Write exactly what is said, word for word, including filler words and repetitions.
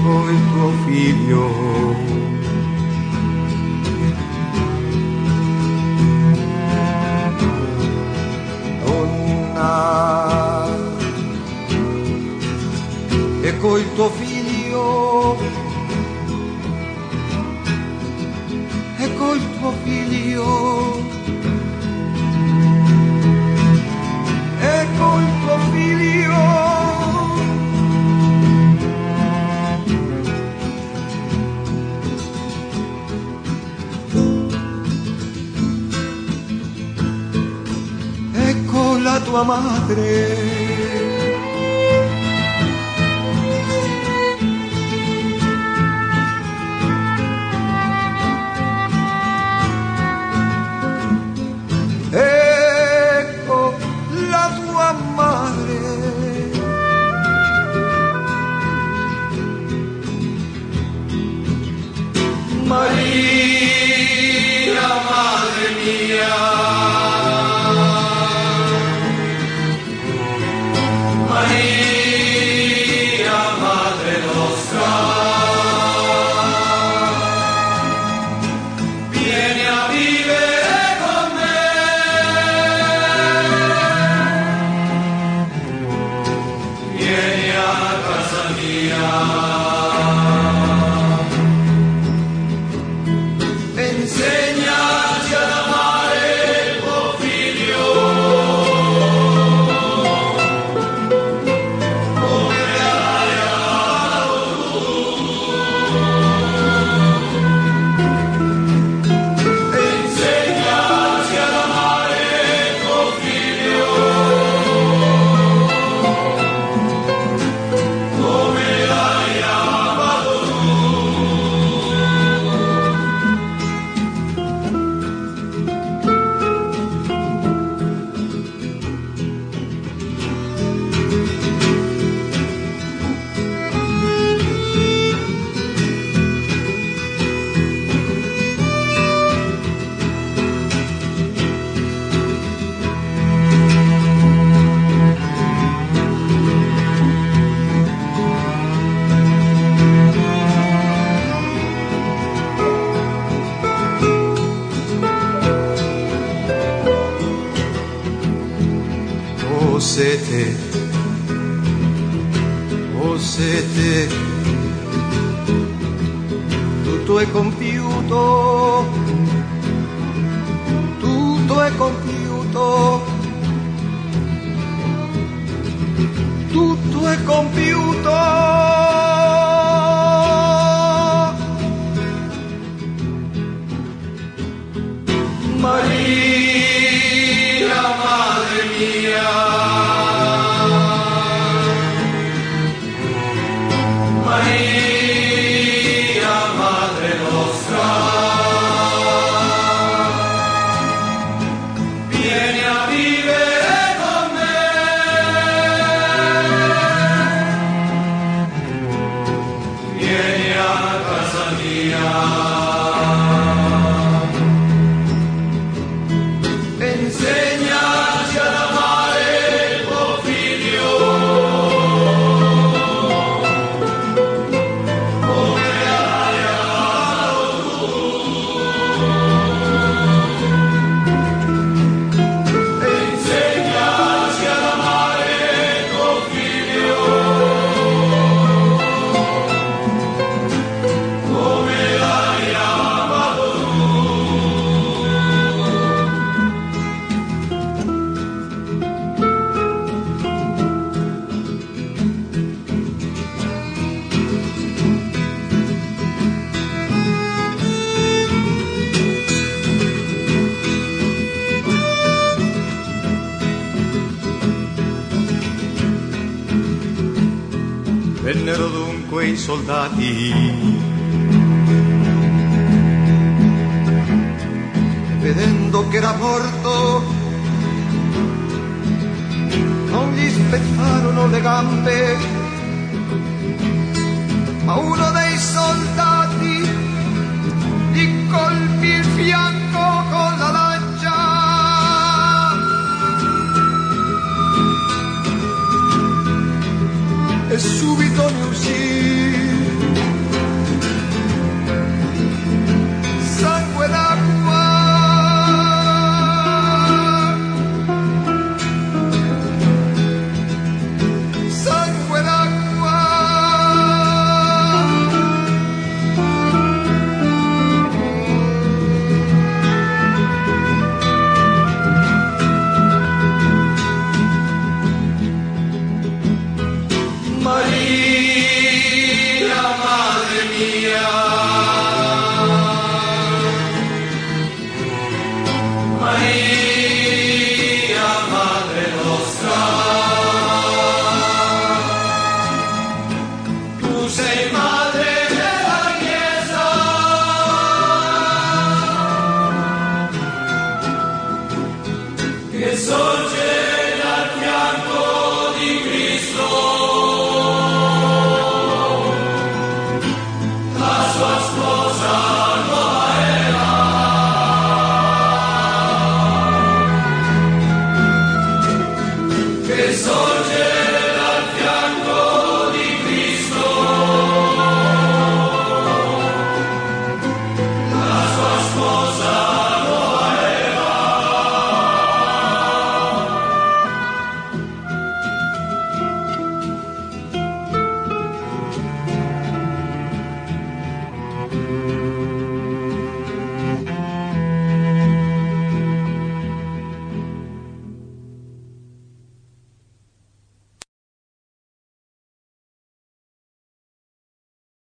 coi tuo figlio. Donna, e coi tuo figlio, e col tuo figlio, e col tuo figlio. E con la tua madre. Ecco la tua madre. Maria, madre mia. Maria, madre nostra. Vieni a vivere con me. Vieni a casa mia. Insegnaci ad amare il tuo figlio come l'hai amato tu. Insegnaci ad amare il tuo figlio come l'hai amato tu. Oh sete, oh sete, tutto è compiuto, tutto è compiuto, tutto è compiuto. Maria, madre mia. Maria, madre nostra. Vieni a vivere con me. Vieni a casa mia. Insegnaci ad amare il tuo figlio come l'hai amato tu. Insegnaci ad amare il tuo figlio come l'hai amato tu. Vennero dunque i soldati, vedendo che era morto, non gli spezzarono le gambe, ma uno dei soldati gli colpì il fianco con la lancia. E subito ne uscì sorge